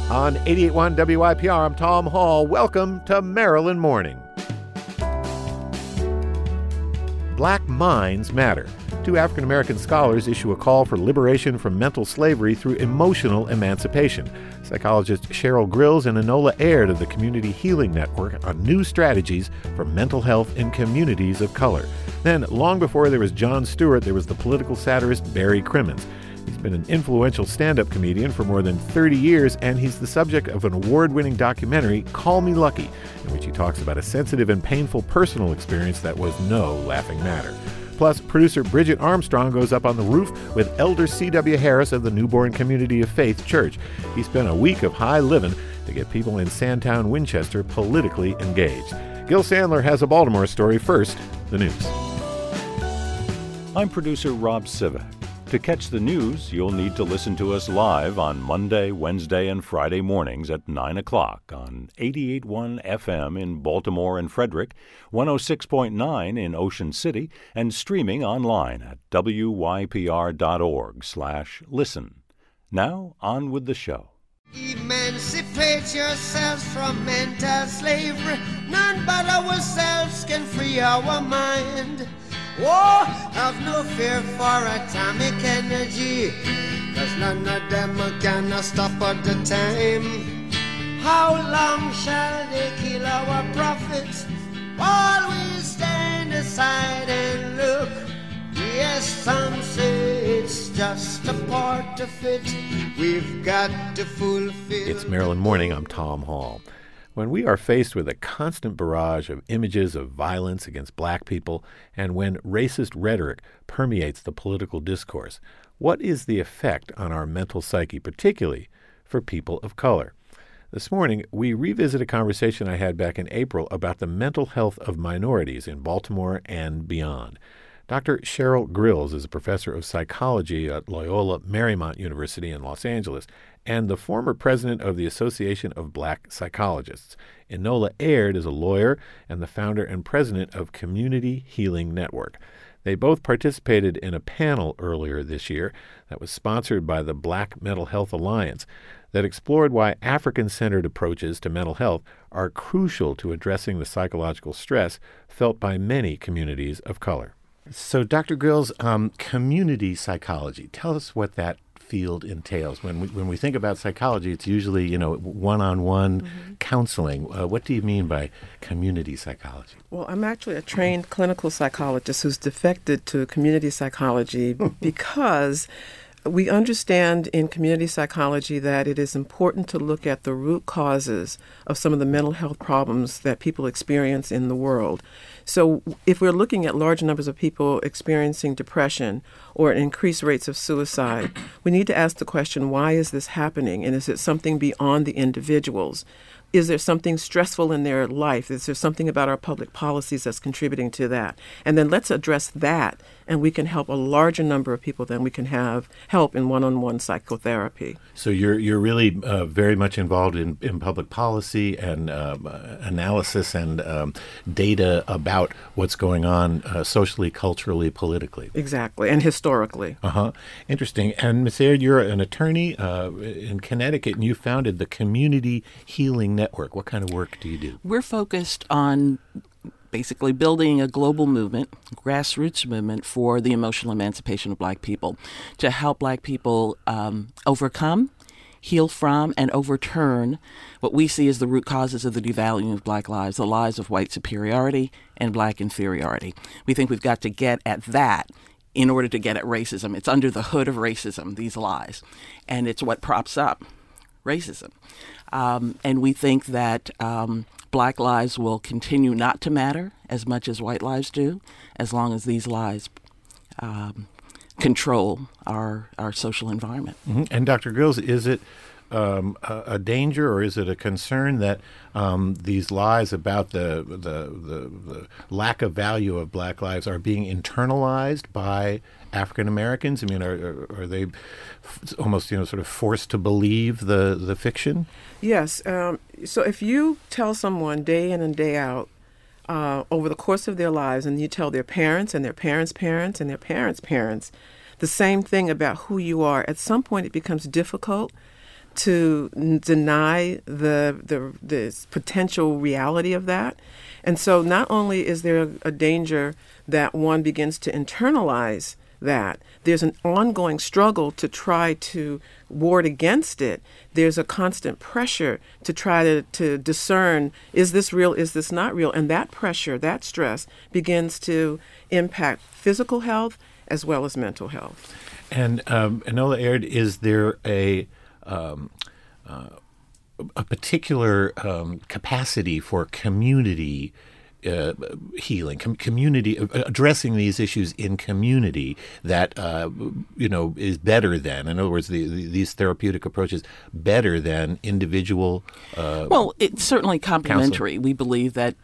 On 88.1 WYPR, I'm Tom Hall. Welcome to Maryland Morning. Black Minds Matter. Two African-American scholars issue a call for liberation from mental slavery through emotional emancipation. Psychologist Cheryl Grills and Enola Aird of the Community Healing Network on new strategies for mental health in communities of color. Then, long before there was Jon Stewart, there was the political satirist Barry Crimmins. He's been an influential stand-up comedian for more than 30 years, and he's the subject of an award-winning documentary, Call Me Lucky, in which he talks about a sensitive and painful personal experience that was no laughing matter. Plus, producer Bridget Armstrong goes up on the roof with Elder C.W. Harris of the Newborn Community of Faith Church. He spent a week of high living to get people in Sandtown, Winchester politically engaged. Gil Sandler has a Baltimore story. First, the news. I'm producer Rob Sivak. To catch the news, you'll need to listen to us live on Monday, Wednesday, and Friday mornings at 9 o'clock on 88.1 FM in Baltimore and Frederick, 106.9 in Ocean City, and streaming online at wypr.org/listen. Now, on with the show. Emancipate yourselves from mental slavery. None but ourselves can free our mind. Oh, have no fear for atomic energy, 'cause none of them can stop at the time. How long shall they kill our prophets while we stand aside and look? Yes, some say it's just a part of it. We've got to fulfill. It's Maryland Morning. I'm Tom Hall. When we are faced with a constant barrage of images of violence against black people, and when racist rhetoric permeates the political discourse, what is the effect on our mental psyche, particularly for people of color? This morning, we revisit a conversation I had back in April about the mental health of minorities in Baltimore and beyond. Dr. Cheryl Grills is a professor of psychology at Loyola Marymount University in Los Angeles and the former president of the Association of Black Psychologists. Enola Aird is a lawyer and the founder and president of Community Healing Network. They both participated in a panel earlier this year that was sponsored by the Black Mental Health Alliance that explored why African-centered approaches to mental health are crucial to addressing the psychological stress felt by many communities of color. So, Dr. Grills, community psychology, tell us what that field entails. When we think about psychology, it's usually, one-on-one counseling. What do you mean by community psychology? Well, I'm actually a trained clinical psychologist who's defected to community psychology because we understand in community psychology that it is important to look at the root causes of some of the mental health problems that people experience in the world. So if we're looking at large numbers of people experiencing depression or increased rates of suicide, we need to ask the question, why is this happening? And is it something beyond the individuals? Is there something stressful in their life? Is there something about our public policies that's contributing to that? And then let's address that, and we can help a larger number of people than we can have help in one-on-one psychotherapy. So you're really very much involved in public policy and analysis and data about what's going on socially, culturally, politically. Exactly, and historically. Interesting. And Ms. Aird, you're an attorney in Connecticut, and you founded the Community Healing Network. What kind of work do you do? We're focused on basically building a global movement, grassroots movement for the emotional emancipation of black people, to help black people overcome, heal from, and overturn what we see as the root causes of the devaluing of black lives, the lies of white superiority and black inferiority. We think we've got to get at that in order to get at racism. It's under the hood of racism, these lies, and it's what props up racism. And we think that black lives will continue not to matter as much as white lives do, as long as these lies control our social environment. And Dr. Grills, is it a danger or is it a concern that these lies about the lack of value of black lives are being internalized by African Americans? I mean, are they almost sort of forced to believe the fiction? Yes. So if you tell someone day in and day out over the course of their lives, and you tell their parents and their parents' parents and their parents' parents the same thing about who you are, at some point it becomes difficult to deny the potential reality of that. And so not only is there a danger that one begins to internalize that, there's an ongoing struggle to try to ward against it. There's a constant pressure to try to discern, is this real, is this not real? And that pressure, that stress, begins to impact physical health as well as mental health. And Enola Aird, is there a particular capacity for community healing, community addressing these issues in community that is better than? In other words, these therapeutic approaches better than individual. Well, it's certainly complementary. Counseling. We believe that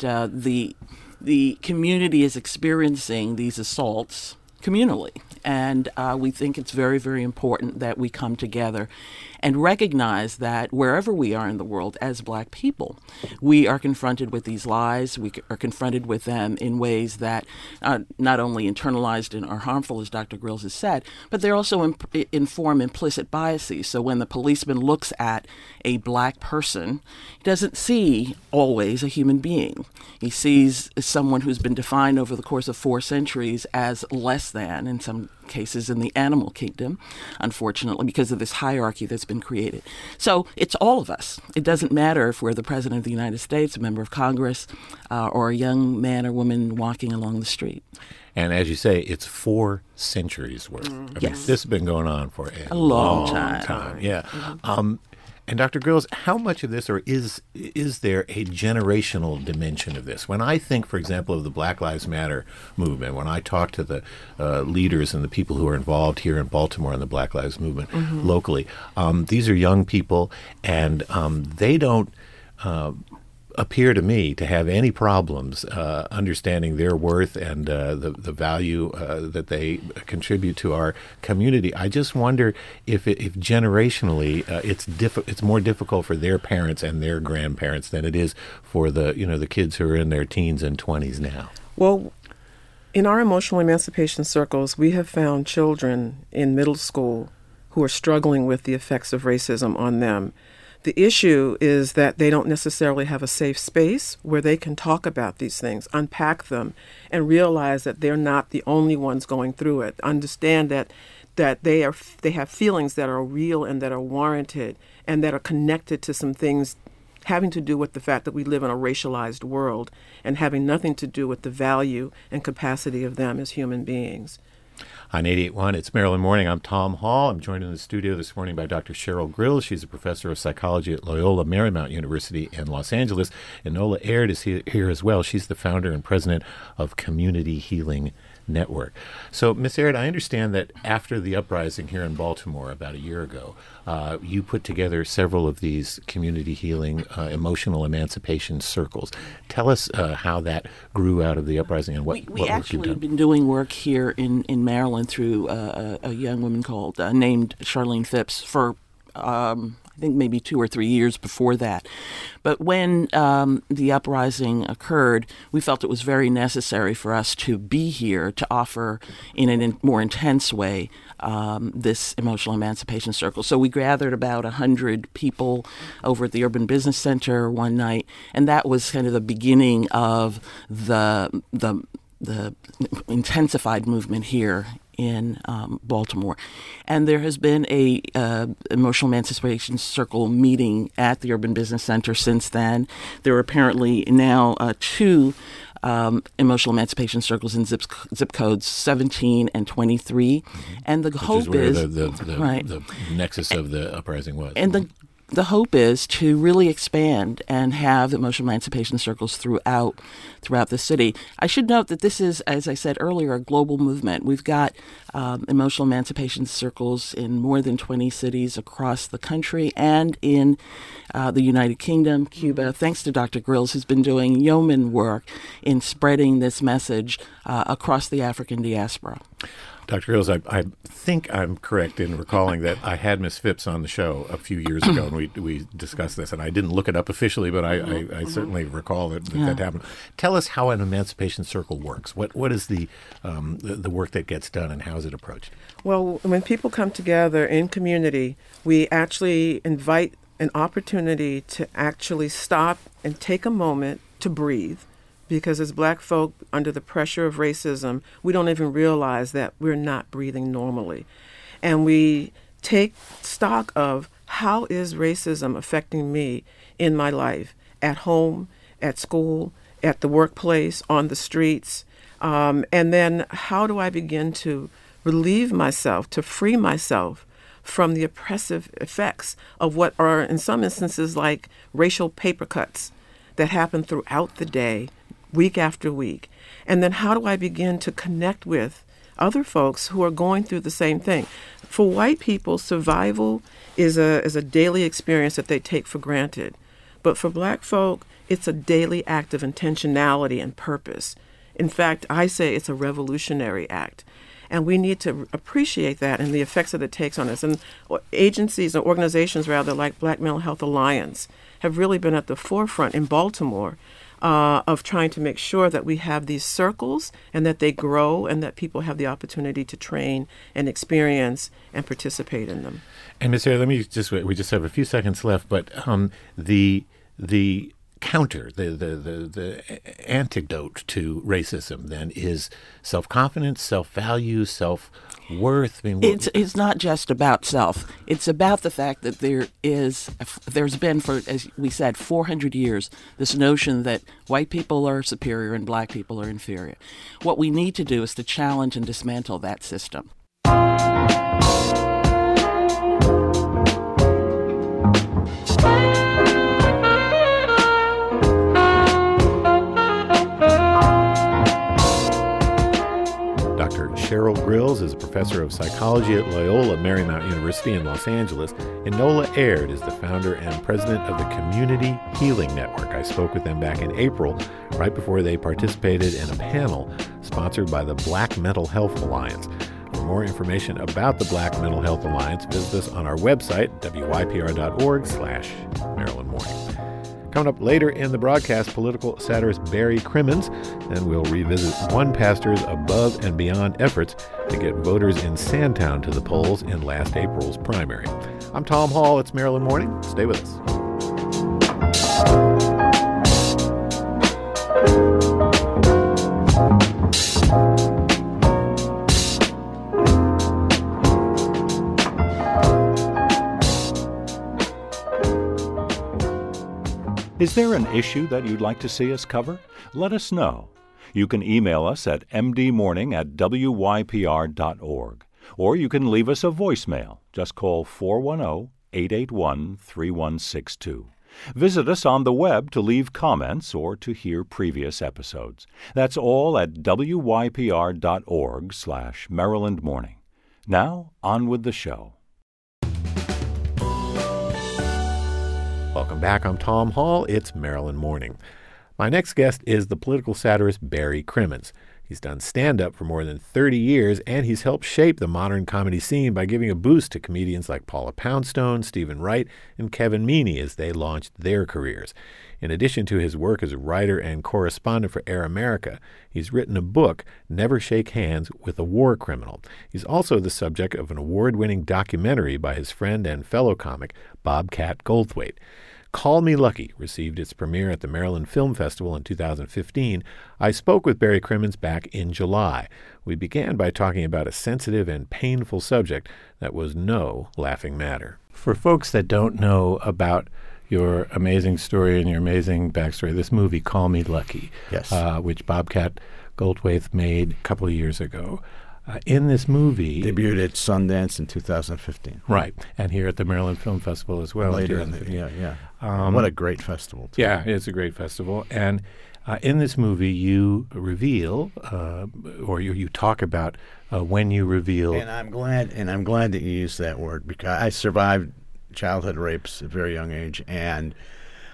the community is experiencing these assaults communally. And we think it's very, very important that we come together and recognize that wherever we are in the world as Black people, we are confronted with these lies. We are confronted with them in ways that are not only internalized and are harmful, as Dr. Grills has said, but they also inform implicit biases. So when the policeman looks at a Black person, he doesn't see always a human being. He sees someone who's been defined over the course of 4 centuries as less than, in some cases in the animal kingdom, unfortunately, because of this hierarchy that's been created. So it's all of us. It doesn't matter if we're the President of the United States, a member of Congress, or a young man or woman walking along the street. And as you say, it's 4 centuries worth. I mean, this has been going on for a long time. Yeah. Mm-hmm. And Dr. Grills, how much of this, or is there a generational dimension of this? When I think, for example, of the Black Lives Matter movement, when I talk to the leaders and the people who are involved here in Baltimore in the Black Lives Movement locally, these are young people, and they don't appear to me to have any problems understanding their worth and the value that they contribute to our community. I just wonder if generationally it's more difficult for their parents and their grandparents than it is for the kids who are in their teens and 20s now. Well, in our emotional emancipation circles, we have found children in middle school who are struggling with the effects of racism on them. The issue is that they don't necessarily have a safe space where they can talk about these things, unpack them, and realize that they're not the only ones going through it. Understand that they have feelings that are real and that are warranted and that are connected to some things having to do with the fact that we live in a racialized world and having nothing to do with the value and capacity of them as human beings. On 88.1, it's Maryland Morning. I'm Tom Hall. I'm joined in the studio this morning by Dr. Cheryl Grills. She's a professor of psychology at Loyola Marymount University in Los Angeles. Enola Aird is here as well. She's the founder and president of Community Healing Network. So, Ms. Aird, I understand that after the uprising here in Baltimore about a year ago, you put together several of these community healing, emotional emancipation circles. Tell us how that grew out of the uprising and what work you've done. We actually have been doing work here in Maryland through a young woman called named Charlene Phipps for I think maybe 2 or 3 years before that. But when the uprising occurred, we felt it was very necessary for us to be here to offer in a more intense way this emotional emancipation circle. So we gathered about 100 people over at the Urban Business Center one night, and that was kind of the beginning of the intensified movement here in Baltimore. And there has been a emotional emancipation circle meeting at the Urban Business Center since then. There are apparently now 2 emotional emancipation circles in zip codes 17 and 23. And the hope is the nexus of the uprising was. And the hope is to really expand and have emotional emancipation circles throughout the city. I should note that this is, as I said earlier, a global movement. We've got emotional emancipation circles in more than 20 cities across the country and in the United Kingdom, Cuba. Thanks to Dr. Grills, who's been doing yeoman work in spreading this message across the African diaspora. Dr. Grills, I think I'm correct in recalling that I had Miss Phipps on the show a few years ago, and we discussed this. And I didn't look it up officially, but I certainly recall that happened. Tell us how an Emancipation Circle works. What is the work that gets done, and how is it approached? Well, when people come together in community, we actually invite an opportunity to actually stop and take a moment to breathe. Because as Black folk, under the pressure of racism, we don't even realize that we're not breathing normally. And we take stock of how is racism affecting me in my life, at home, at school, at the workplace, on the streets. And then how do I begin to relieve myself, to free myself from the oppressive effects of what are, in some instances, like racial paper cuts that happen throughout the day, week after week. And then how do I begin to connect with other folks who are going through the same thing? For white people, survival is a daily experience that they take for granted. But for Black folk, it's a daily act of intentionality and purpose. In fact, I say it's a revolutionary act. And we need to appreciate that and the effects that it takes on us. And agencies or organizations, rather, like Black Mental Health Alliance have really been at the forefront in Baltimore of trying to make sure that we have these circles and that they grow and that people have the opportunity to train and experience and participate in them. And Ms. Hare, we just have a few seconds left, but the counter, the antidote to racism then is self-confidence, self-value, self-worth. I mean, it's not just about self. It's about the fact that there's been, for, as we said, 400 years, this notion that white people are superior and Black people are inferior. What we need to do is to challenge and dismantle that system. Dr. Cheryl Grills is a professor of psychology at Loyola Marymount University in Los Angeles. Enola Aird is the founder and president of the Community Healing Network. I spoke with them back in April, right before they participated in a panel sponsored by the Black Mental Health Alliance. For more information about the Black Mental Health Alliance, visit us on our website, wypr.org/Maryland Morning. Coming up later in the broadcast, political satirist Barry Crimmins, and we'll revisit one pastor's above and beyond efforts to get voters in Sandtown to the polls in last April's primary. I'm Tom Hall. It's Maryland Morning. Stay with us. Is there an issue that you'd like to see us cover? Let us know. You can email us at mdmorning@wypr.org, or you can leave us a voicemail. Just call 410-881-3162. Visit us on the web to leave comments or to hear previous episodes. That's all at wypr.org/Maryland Morning. Now, on with the show. Welcome back. I'm Tom Hall. It's Maryland Morning. My next guest is the political satirist Barry Crimmins. He's done stand-up for more than 30 years, and he's helped shape the modern comedy scene by giving a boost to comedians like Paula Poundstone, Stephen Wright, and Kevin Meaney as they launched their careers. In addition to his work as a writer and correspondent for Air America, he's written a book, Never Shake Hands with a War Criminal. He's also the subject of an award-winning documentary by his friend and fellow comic, Bobcat Goldthwait. Call Me Lucky received its premiere at the Maryland Film Festival in 2015. I spoke with Barry Crimmins back in July. We began by talking about a sensitive and painful subject that was no laughing matter. For folks that don't know about your amazing story and your amazing backstory, this movie, Call Me Lucky, yes, which Bobcat Goldthwait made a couple of years ago. In this movie... Debuted at Sundance in 2015. Right, and here at the Maryland Film Festival as well. Later in the, yeah. What a great festival, too. Yeah, it's a great festival. And in this movie, you reveal, or you talk about when you reveal... And I'm glad that you used that word, because I survived childhood rapes at a very young age, and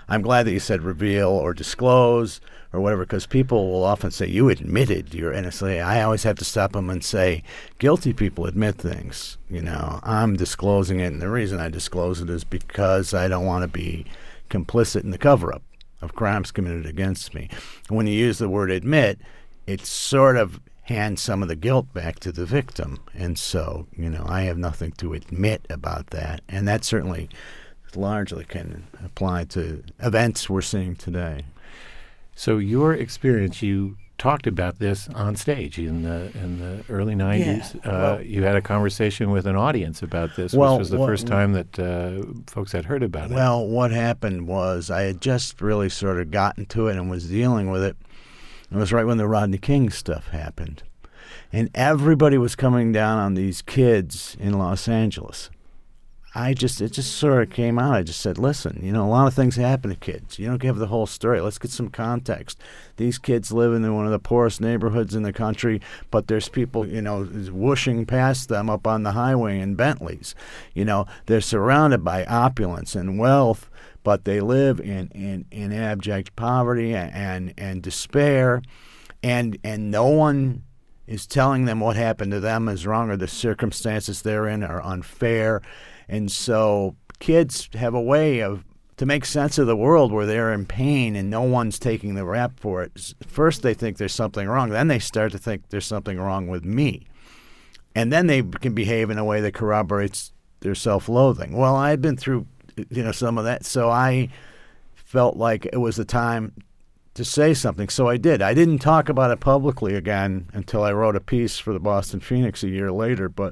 I'm glad that you said reveal or disclose or whatever, because people will often say, you admitted you're innocent. I always have to stop them and say, guilty people admit things. I'm disclosing it, and the reason I disclose it is because I don't want to be complicit in the cover-up of crimes committed against me. When you use the word admit, it sort of hands some of the guilt back to the victim. And so, I have nothing to admit about that. And that certainly largely can apply to events we're seeing today. So your experience, you talked about this on stage in the early 90s. Yeah. You had a conversation with an audience about this, which was the first time that folks had heard about it. Well, what happened was I had just really sort of gotten to it and was dealing with it. It was right when the Rodney King stuff happened. And everybody was coming down on these kids in Los Angeles. It just sort of came out. I just said, listen, a lot of things happen to kids. You don't give the whole story. Let's get some context. These kids live in one of the poorest neighborhoods in the country, but there's people, whooshing past them up on the highway in Bentleys. They're surrounded by opulence and wealth, but they live in abject poverty and despair, and no one is telling them what happened to them is wrong or the circumstances they're in are unfair. And so kids have a way to make sense of the world where they're in pain and no one's taking the rap for it. First they think there's something wrong. Then they start to think there's something wrong with me. And then they can behave in a way that corroborates their self-loathing. Well, I'd been through some of that, so I felt like it was the time to say something. So I did. I didn't talk about it publicly again until I wrote a piece for the Boston Phoenix a year later, but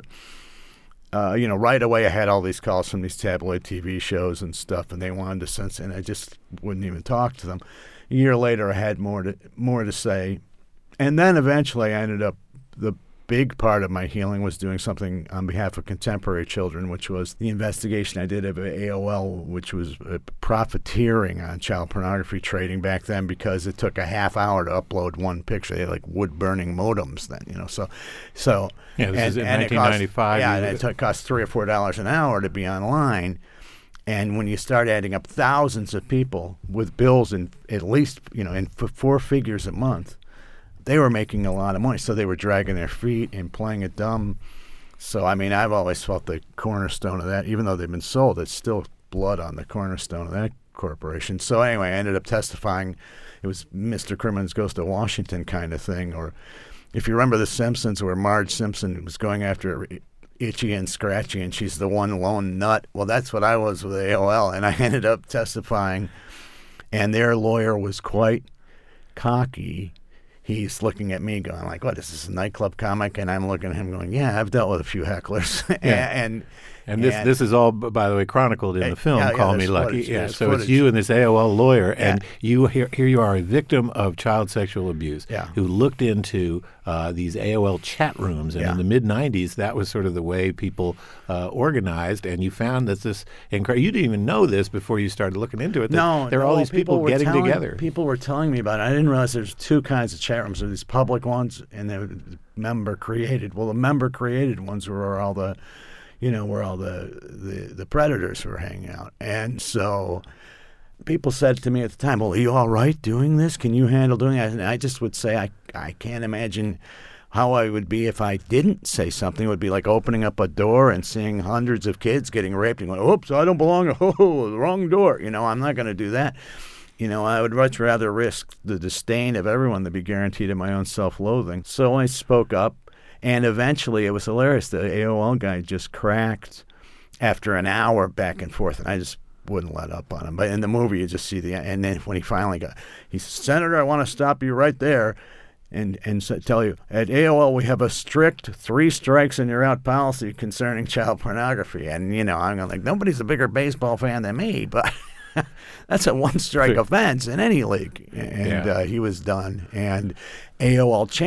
right away I had all these calls from these tabloid TV shows and stuff, and they wanted to censor, and I just wouldn't even talk to them. A year later I had more to say, and then eventually I ended up, the big part of my healing was doing something on behalf of contemporary children, which was the investigation I did of AOL, which was profiteering on child pornography trading back then, because it took a half hour to upload one picture. They had like wood-burning modems then, So yeah, this is in 1995. It cost $3 or $4 an hour to be online. And when you start adding up thousands of people with bills in at least, in four figures a month, they were making a lot of money, so they were dragging their feet and playing it dumb. So, I've always felt the cornerstone of that, even though they've been sold, it's still blood on the cornerstone of that corporation. So anyway, I ended up testifying. It was Mr. Crimmins Goes to Washington kind of thing. Or if you remember The Simpsons, where Marge Simpson was going after Itchy and Scratchy, and she's the one lone nut. Well, that's what I was with AOL, and I ended up testifying, and their lawyer was quite cocky. He's looking at me going like, what, is this a nightclub comic? And I'm looking at him going, yeah, I've dealt with a few hecklers. And this is all, by the way, chronicled in the film, Call Me Lucky. So it's you and this AOL lawyer, and here you are, a victim of child sexual abuse, who looked into these AOL chat rooms. And in the mid-'90s, that was sort of the way people organized, and you found that this incredible, you didn't even know this before you started looking into it. There are all these people getting together. People were telling me about it. I didn't realize there's two kinds of chat rooms. There's these public ones and the member-created. Well, the member-created ones were all the where all the predators were hanging out. And so people said to me at the time, well, are you all right doing this? Can you handle doing that? And I just would say, I can't imagine how I would be if I didn't say something. It would be like opening up a door and seeing hundreds of kids getting raped and going, oops, I don't belong. Oh, the wrong door. I'm not going to do that. I would much rather risk the disdain of everyone than be guaranteed of my own self-loathing. So I spoke up. And eventually, it was hilarious. The AOL guy just cracked after an hour back and forth, and I just wouldn't let up on him. But in the movie, you just see and then when he finally he said, Senator, I want to stop you right there and tell you, at AOL, we have a strict 3 strikes and you're out policy concerning child pornography. And, I'm like, nobody's a bigger baseball fan than me, but that's a 1-strike offense in any league. And he was done. And AOL changed stuff.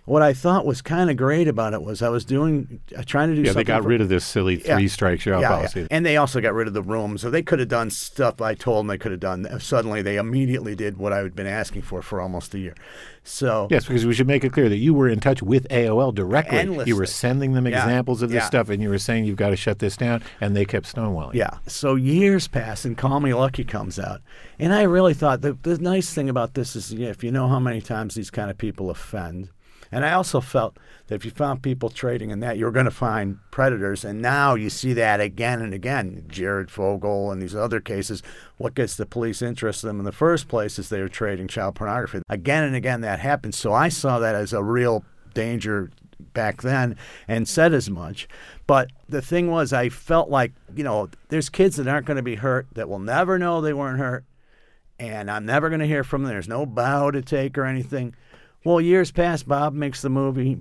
what I thought was kind of great about it was I was trying to do something. Yeah, they got rid of this silly three-strikes you're out policy. Yeah. And they also got rid of the rooms. So they could have done stuff I told them they could have done. Suddenly, they immediately did what I had been asking for almost a year. So yes, because we should make it clear that you were in touch with AOL directly. Endlessly. You were sending them examples of this stuff, and you were saying you've got to shut this down, and they kept stonewalling. Yeah. So years pass, and Call Me Lucky comes out. And I really thought the nice thing about this is if you know how many times these kind of people offend. And I also felt that if you found people trading in that, you were going to find predators. And now you see that again and again. Jared Fogle and these other cases. What gets the police interested in them in the first place is they were trading child pornography. Again and again that happens. So I saw that as a real danger back then and said as much. But the thing was, I felt like, there's kids that aren't going to be hurt that will never know they weren't hurt. And I'm never going to hear from them. There's no bow to take or anything. Well, years pass. Bobcat makes the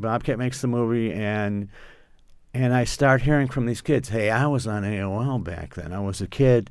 movie, and I start hearing from these kids, hey, I was on AOL back then. I was a kid,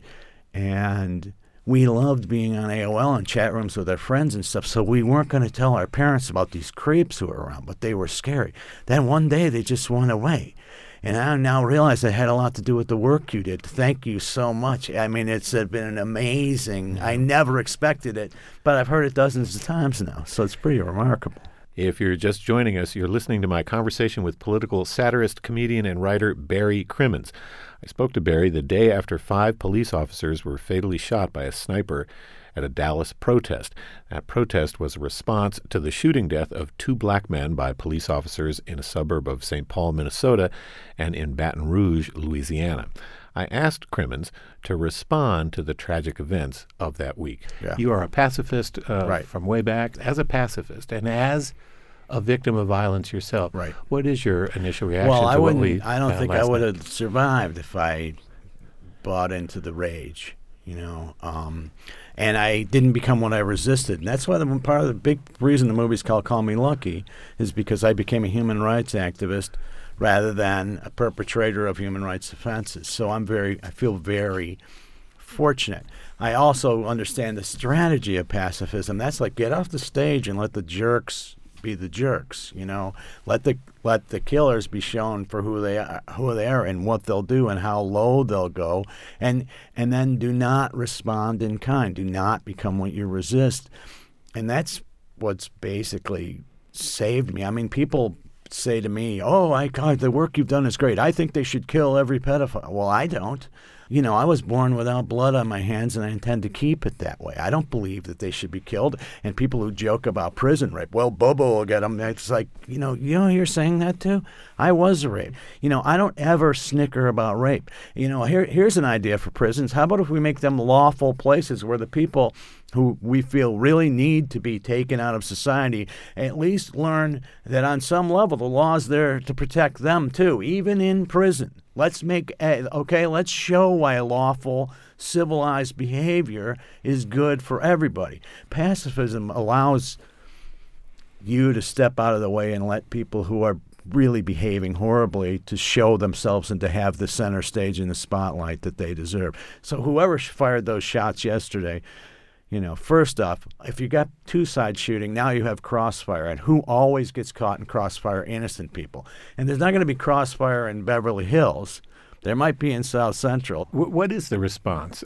and we loved being on AOL and chat rooms with our friends and stuff, so we weren't going to tell our parents about these creeps who were around, but they were scary. Then one day they just went away. And I now realize it had a lot to do with the work you did. Thank you so much. I mean, it's been an amazing. I never expected it, but I've heard it dozens of times now, so it's pretty remarkable. If you're just joining us, you're listening to my conversation with political satirist, comedian, and writer Barry Crimmins. I spoke to Barry the day after 5 police officers were fatally shot by a sniper at a Dallas protest. That protest was a response to the shooting death of 2 black men by police officers in a suburb of St. Paul, Minnesota, and in Baton Rouge, Louisiana. I asked Crimmins to respond to the tragic events of that week. Yeah. You are a pacifist Right. from way back. As a pacifist and as a victim of violence yourself, Right. What is your initial reaction Well, to what we I don't found think last I would night? have survived if I bought into the rage, and I didn't become what I resisted. And that's why part of the big reason the movie's called Call Me Lucky is because I became a human rights activist rather than a perpetrator of human rights offenses. So I feel very fortunate. I also understand the strategy of pacifism. That's like get off the stage and let the jerks be the jerks, Let the killers be shown for who they are and what they'll do and how low they'll go, and then do not respond in kind. Do not become what you resist, and that's what's basically saved me. I mean, people say to me, "Oh, God, the work you've done is great. I think they should kill every pedophile." Well, I don't. I was born without blood on my hands, and I intend to keep it that way. I don't believe that they should be killed. And people who joke about prison rape, well, Bobo will get them. It's like, you're saying that too? I was raped. I don't ever snicker about rape. Here's an idea for prisons. How about if we make them lawful places where the people who we feel really need to be taken out of society at least learn that on some level the law's there to protect them too, even in prison. Let's show why lawful, civilized behavior is good for everybody. Pacifism allows you to step out of the way and let people who are really behaving horribly to show themselves and to have the center stage in the spotlight that they deserve. So whoever fired those shots yesterday, first off, if you got 2 sides shooting, now you have crossfire. And who always gets caught in crossfire? Innocent people. And there's not going to be crossfire in Beverly Hills. There might be in South Central. What is the response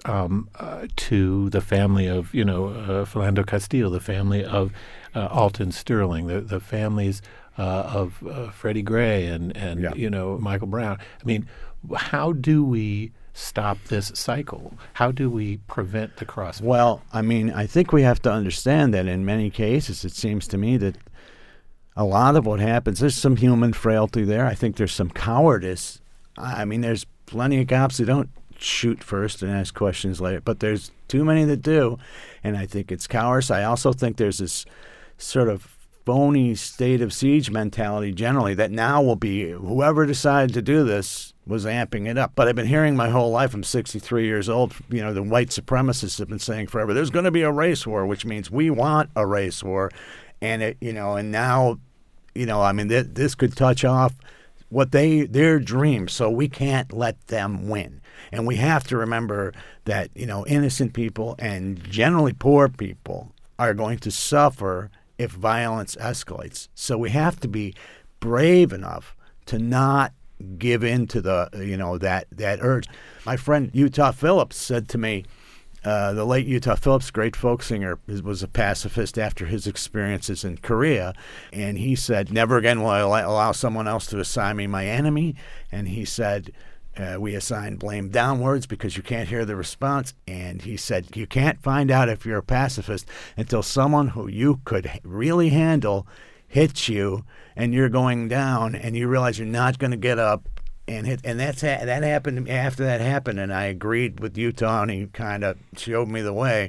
to the family of, Philando Castile, the family of Alton Sterling, the families of Freddie Gray and Michael Brown? I mean, how do we stop this cycle? How do we prevent the crossfire? Well, I mean, I think we have to understand that in many cases, it seems to me that a lot of what happens, there's some human frailty there. I think there's some cowardice. I mean, there's plenty of cops who don't shoot first and ask questions later, but there's too many that do, and I think it's cowardice. I also think there's this sort of phony state of siege mentality generally that now will be whoever decided to do this was amping it up. But I've been hearing my whole life, I'm 63 years old, the white supremacists have been saying forever, there's going to be a race war, which means we want a race war. And and now, I mean, this could touch off what their dreams, so we can't let them win. And we have to remember that, innocent people and generally poor people are going to suffer if violence escalates. So we have to be brave enough to not give in to the that urge. My friend Utah Phillips said to me, the late Utah Phillips, great folk singer, was a pacifist after his experiences in Korea, and he said, "Never again will I allow someone else to assign me my enemy." And he said, we assign blame downwards because you can't hear the response. And he said, you can't find out if you're a pacifist until someone who you could really handle hits you and you're going down and you realize you're not going to get up and hit. And that happened after that happened. And I agreed with Utah, and he kind of showed me the way.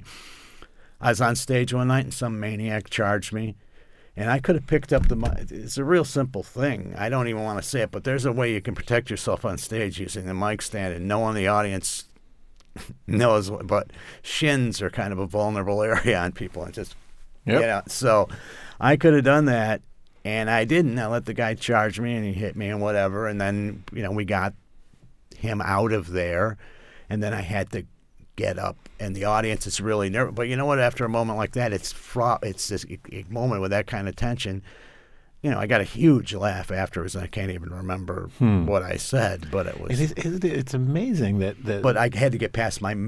I was on stage one night and some maniac charged me. And I could have picked up the mic. It's a real simple thing. I don't even want to say it, but there's a way you can protect yourself on stage using the mic stand, and no one in the audience knows. But shins are kind of a vulnerable area on people, and just So I could have done that, and I didn't. I let the guy charge me, and he hit me and whatever. And then we got him out of there, and then I had to get up, and the audience is really nervous. But you know what? After a moment like that, it's this moment with that kind of tension. I got a huge laugh afterwards, and I can't even remember what I said. But it was. It's amazing that. But I had to get past my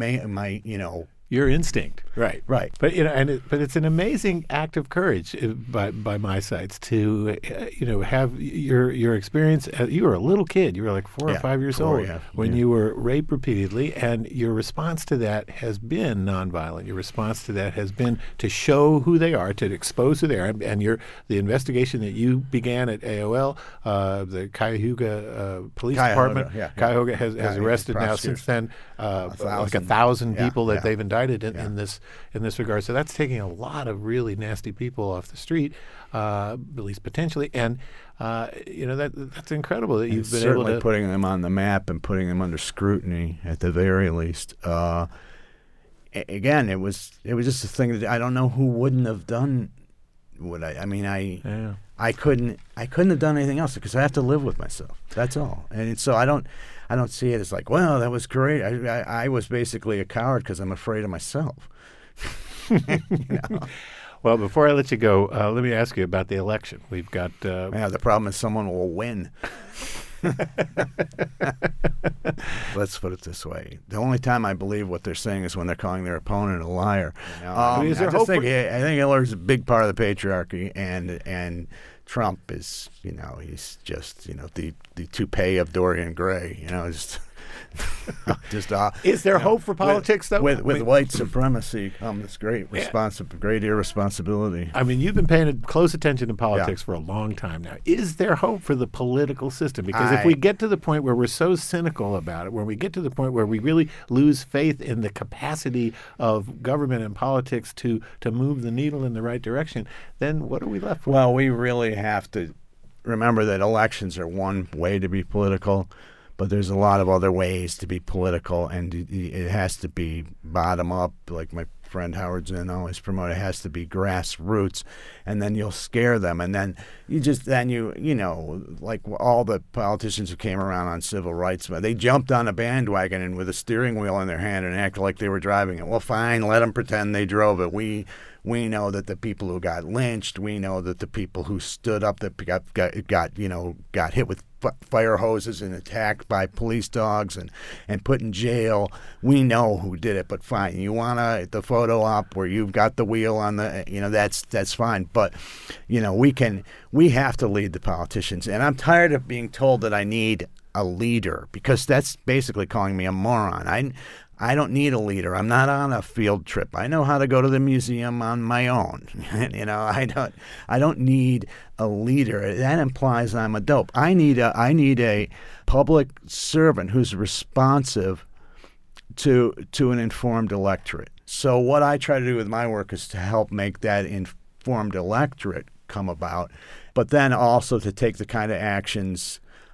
your instinct, right? But but it's an amazing act of courage by my sides to have your experience. You were a little kid. You were like 4 or 5 years old when you were raped repeatedly, and your response to that has been nonviolent. Your response to that has been to show who they are, to expose who they are, and the investigation that you began at AOL, the Cuyahoga Police Department, Cuyahoga has arrested now since then like 1,000 people that they've indicted in this regard. So that's taking a lot of really nasty people off the street, at least potentially, and that's incredible that you've been able to putting them on the map and putting them under scrutiny at the very least. Again, it was just a thing that I don't know who wouldn't have done what I couldn't have done anything else because I have to live with myself. That's all. And so I don't see it as like, well, that was great. I was basically a coward because I'm afraid of myself. Well, before I let you go, let me ask you about the election. We've got the problem is someone will win. Let's put it this way: the only time I believe what they're saying is when they're calling their opponent a liar. I think Hillary's a big part of the patriarchy, and Trump is, he's just, the toupee of Dorian Gray, Is there hope for politics, though? With white supremacy comes great irresponsibility. I mean, you've been paying close attention to politics for a long time now. Is there hope for the political system? Because if we get to the point where we're so cynical about it, when we get to the point where we really lose faith in the capacity of government and politics to move the needle in the right direction, then what are we left with? Well, we really have to remember that elections are one way to be political, but there's a lot of other ways to be political, and it has to be bottom up, like my friend Howard Zinn always promoted. It has to be grassroots, and then you'll scare them, and then like all the politicians who came around on civil rights, they jumped on a bandwagon and with a steering wheel in their hand and acted like they were driving it. Well, fine, let them pretend they drove it. We know that the people who got lynched, we know that the people who stood up that got hit with fire hoses and attacked by police dogs and put in jail, we know who did it. But fine, you want the photo op where you've got the wheel on the, that's fine. But we have to lead the politicians, and I'm tired of being told that I need a leader, because that's basically calling me a moron. I don't need a leader. I'm not on a field trip. I know how to go to the museum on my own. I don't need a leader. That implies I'm a dope. I need a public servant who's responsive to an informed electorate. So what I try to do with my work is to help make that informed electorate come about, but then also to take the kind of actions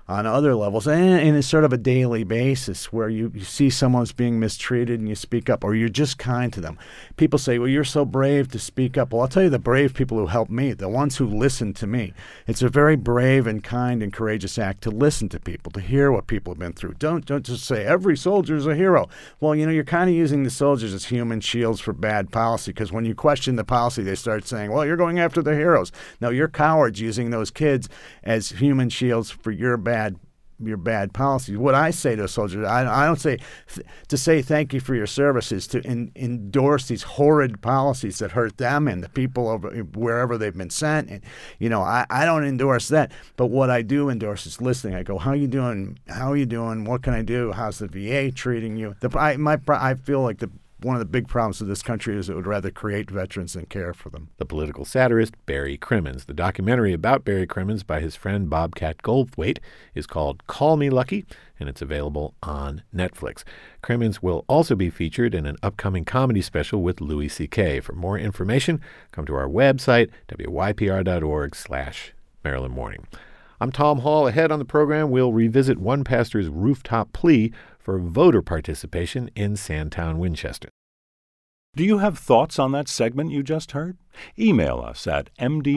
on other levels, and it's sort of a daily basis where you see someone's being mistreated and you speak up, or you're just kind to them. People say, well, you're so brave to speak up. Well, I'll tell you, the brave people who help me, the ones who listen to me. It's a very brave and kind and courageous act to listen to people, to hear what people have been through. Don't just say, every soldier's a hero. Well, you're kind of using the soldiers as human shields for bad policy, because when you question the policy, they start saying, well, you're going after the heroes. No, you're cowards using those kids as human shields for your bad policies. What I say to a soldier, I don't say to say thank you for your services, to endorse these horrid policies that hurt them and the people over wherever they've been sent. And I don't endorse that. But what I do endorse is listening. I go, how you doing? How are you doing? What can I do? How's the VA treating you? I feel like one of the big problems of this country is it would rather create veterans than care for them. The political satirist Barry Crimmins. The documentary about Barry Crimmins by his friend Bobcat Goldthwait is called Call Me Lucky, and it's available on Netflix. Crimmins will also be featured in an upcoming comedy special with Louis C.K. For more information, come to our website, wypr.org/Maryland Morning. I'm Tom Hall. Ahead on the program, we'll revisit one pastor's rooftop plea for voter participation in Sandtown, Winchester. Do you have thoughts on that segment you just heard? Email us at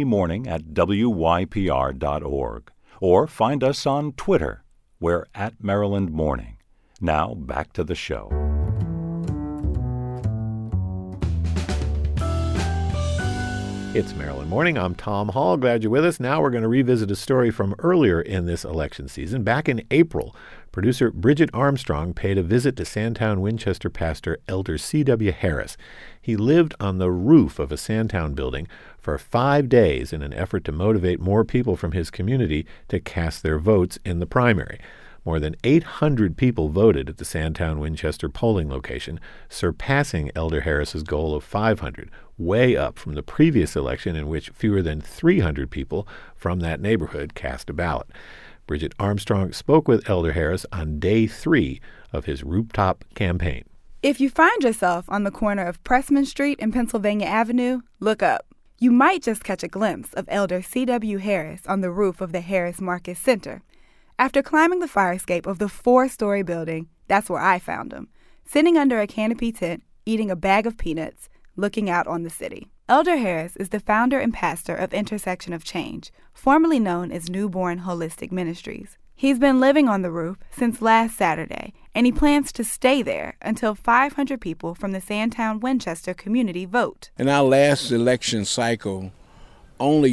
mdmorning@wypr.org or find us on Twitter. We're at Maryland Morning. Now back to the show. It's Maryland Morning. I'm Tom Hall. Glad you're with us. Now we're going to revisit a story from earlier in this election season. Back in April, producer Bridget Armstrong paid a visit to Sandtown, Winchester pastor Elder C.W. Harris. He lived on the roof of a Sandtown building for 5 days in an effort to motivate more people from his community to cast their votes in the primary. More than 800 people voted at the Sandtown, Winchester polling location, surpassing Elder Harris's goal of 500, way up from the previous election in which fewer than 300 people from that neighborhood cast a ballot. Bridget Armstrong spoke with Elder Harris on day 3 of his rooftop campaign. If you find yourself on the corner of Pressman Street and Pennsylvania Avenue, look up. You might just catch a glimpse of Elder C.W. Harris on the roof of the Harris Market Center. After climbing the fire escape of the 4-story building, that's where I found him, sitting under a canopy tent, eating a bag of peanuts, looking out on the city. Elder Harris is the founder and pastor of Intersection of Change, formerly known as Newborn Holistic Ministries. He's been living on the roof since last Saturday, and he plans to stay there until 500 people from the Sandtown Winchester community vote. In our last election cycle, only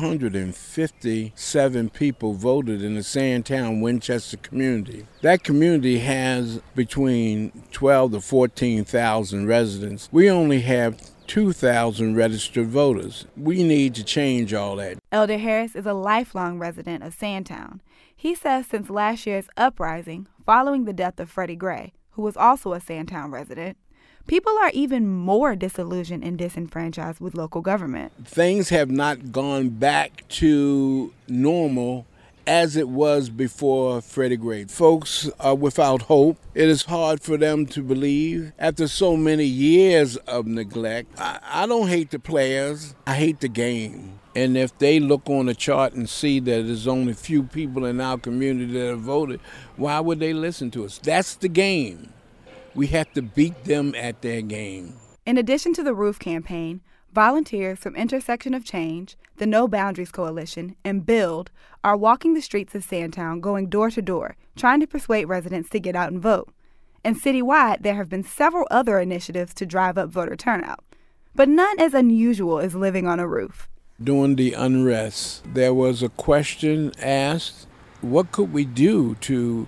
257 people voted in the Sandtown Winchester community. That community has between 12 to 14,000 residents. We only have 2,000 registered voters. We need to change all that. Elder Harris is a lifelong resident of Sandtown. He says since last year's uprising, following the death of Freddie Gray, who was also a Sandtown resident, people are even more disillusioned and disenfranchised with local government. Things have not gone back to normal as it was before Freddie Gray. Folks are without hope. It is hard for them to believe after so many years of neglect. I don't hate the players. I hate the game. And if they look on the chart and see that there's only few people in our community that have voted, why would they listen to us? That's the game. We have to beat them at their game. In addition to the roof campaign, volunteers from Intersection of Change, the No Boundaries Coalition, and BUILD are walking the streets of Sandtown, going door to door, trying to persuade residents to get out and vote. And citywide, there have been several other initiatives to drive up voter turnout. But none as unusual as living on a roof. During the unrest, there was a question asked, what could we do to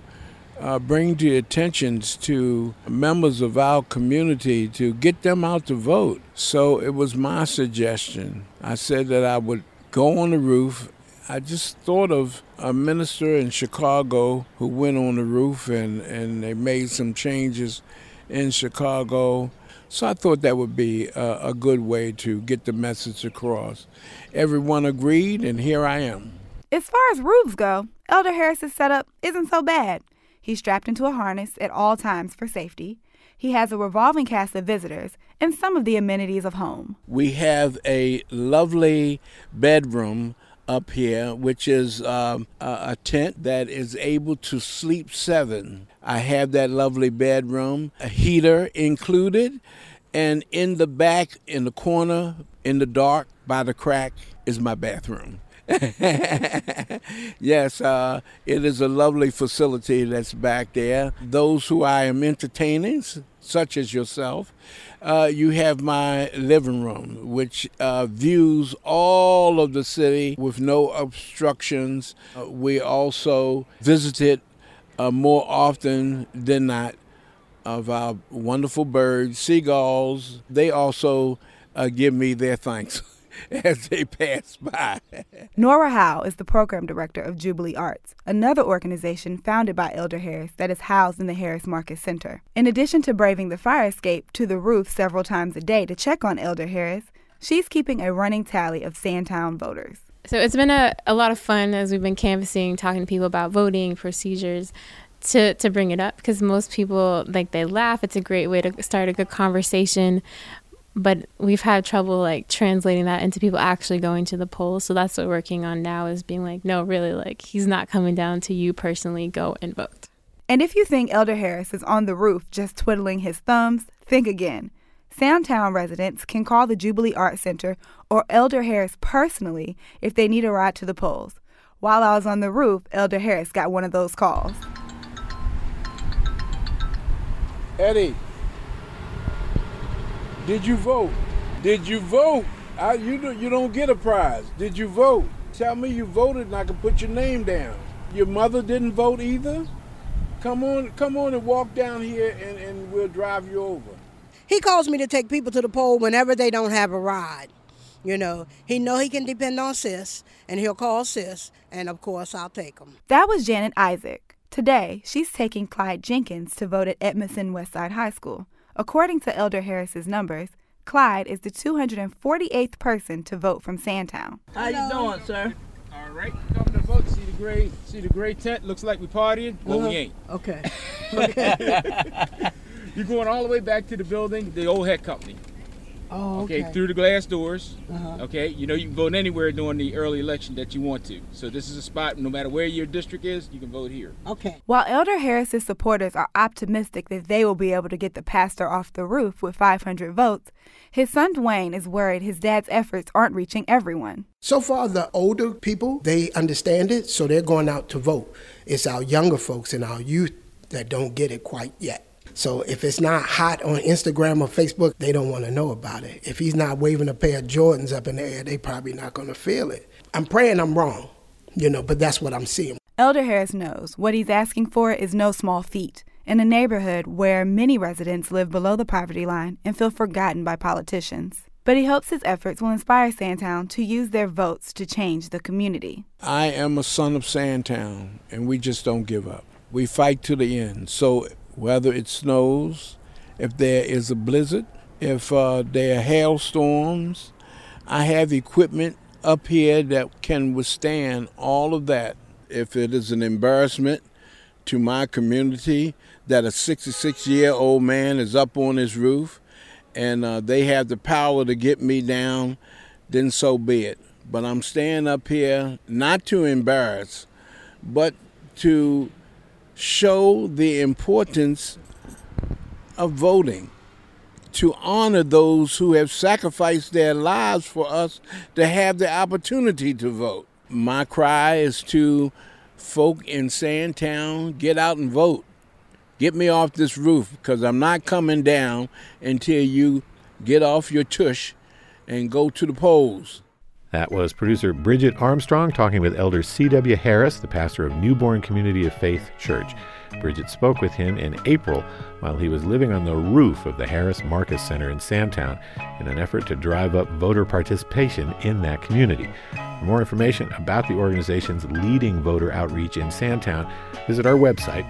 bring the attentions to members of our community to get them out to vote? So it was my suggestion. I said that I would go on the roof. I just thought of a minister in Chicago who went on the roof and they made some changes in Chicago. So I thought that would be a good way to get the message across. Everyone agreed, and here I am. As far as roofs go, Elder Harris's setup isn't so bad. He's strapped into a harness at all times for safety. He has a revolving cast of visitors and some of the amenities of home. We have a lovely bedroom up here, which is a tent that is able to sleep 7. I have that lovely bedroom, a heater included, and in the back, in the corner, in the dark, by the crack, is my bathroom. Yes, it is a lovely facility that's back there. Those who I am entertaining, such as yourself, you have my living room, which views all of the city with no obstructions. We also visited more often than not of our wonderful birds, seagulls. They also give me their thanks as they pass by. Nora Howe is the program director of Jubilee Arts, another organization founded by Elder Harris that is housed in the Harris Market Center. In addition to braving the fire escape to the roof several times a day to check on Elder Harris, she's keeping a running tally of Sandtown voters. So it's been a lot of fun as we've been canvassing, talking to people about voting procedures, to bring it up, because most people, they laugh. It's a great way to start a good conversation. But we've had trouble translating that into people actually going to the polls. So that's what we're working on now, is being no, really, he's not coming down to you personally, go and vote. And if you think Elder Harris is on the roof just twiddling his thumbs, think again. Sandtown residents can call the Jubilee Arts Center or Elder Harris personally if they need a ride to the polls. While I was on the roof, Elder Harris got one of those calls. Eddie, did you vote? Did you vote? You don't get a prize. Did you vote? Tell me you voted and I can put your name down. Your mother didn't vote either? Come on and walk down here and we'll drive you over. He calls me to take people to the poll whenever they don't have a ride. He know he can depend on Sis, and he'll call Sis, and of course I'll take him. That was Janet Isaac. Today, she's taking Clyde Jenkins to vote at Edmondson Westside High School. According to Elder Harris's numbers, Clyde is the 248th person to vote from Sandtown. How you doing, sir? All right, coming to vote. See the gray tent? Looks like we partying. Well, we ain't. Okay. You're going all the way back to the building, the old head company. Oh, okay. Through the glass doors. Uh-huh. Okay, you can vote anywhere during the early election that you want to. So this is a spot, no matter where your district is, you can vote here. Okay. While Elder Harris's supporters are optimistic that they will be able to get the pastor off the roof with 500 votes, his son Dwayne is worried his dad's efforts aren't reaching everyone. So far, the older people, they understand it, so they're going out to vote. It's our younger folks and our youth that don't get it quite yet. So if it's not hot on Instagram or Facebook, they don't want to know about it. If he's not waving a pair of Jordans up in the air, they probably not going to feel it. I'm praying I'm wrong, but that's what I'm seeing. Elder Harris knows what he's asking for is no small feat in a neighborhood where many residents live below the poverty line and feel forgotten by politicians. But he hopes his efforts will inspire Sandtown to use their votes to change the community. I am a son of Sandtown, and we just don't give up. We fight to the end. So whether it snows, if there is a blizzard, if there are hailstorms, I have equipment up here that can withstand all of that. If it is an embarrassment to my community that a 66-year-old man is up on his roof and they have the power to get me down, then so be it. But I'm staying up here not to embarrass, but to show the importance of voting, to honor those who have sacrificed their lives for us to have the opportunity to vote. My cry is to folk in Sandtown, get out and vote. Get me off this roof, because I'm not coming down until you get off your tush and go to the polls. That was producer Bridget Armstrong talking with Elder C.W. Harris, the pastor of Newborn Community of Faith Church. Bridget spoke with him in April while he was living on the roof of the Harris Marcus Center in Sandtown in an effort to drive up voter participation in that community. For more information about the organization's leading voter outreach in Sandtown, visit our website,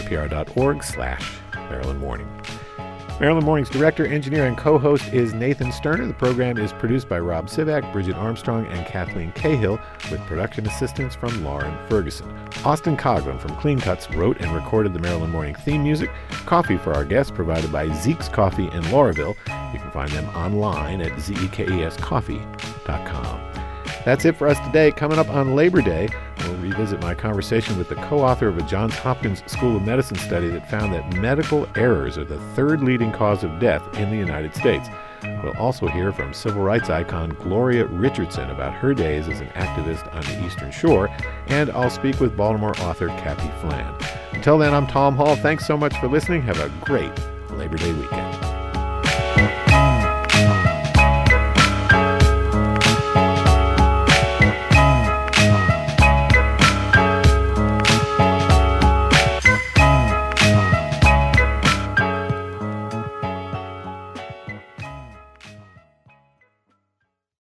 wypr.org/Maryland Morning. Maryland Morning's director, engineer, and co-host is Nathan Sterner. The program is produced by Rob Sivak, Bridget Armstrong, and Kathleen Cahill, with production assistance from Lauren Ferguson. Austin Coughlin from Clean Cuts wrote and recorded the Maryland Morning theme music. Coffee for our guests provided by Zeke's Coffee in Lauraville. You can find them online at zekescoffee.com. That's it for us today. Coming up on Labor Day, we'll revisit my conversation with the co-author of a Johns Hopkins School of Medicine study that found that medical errors are the third leading cause of death in the United States. We'll also hear from civil rights icon Gloria Richardson about her days as an activist on the Eastern Shore, and I'll speak with Baltimore author Kathy Flann. Until then, I'm Tom Hall. Thanks so much for listening. Have a great Labor Day weekend.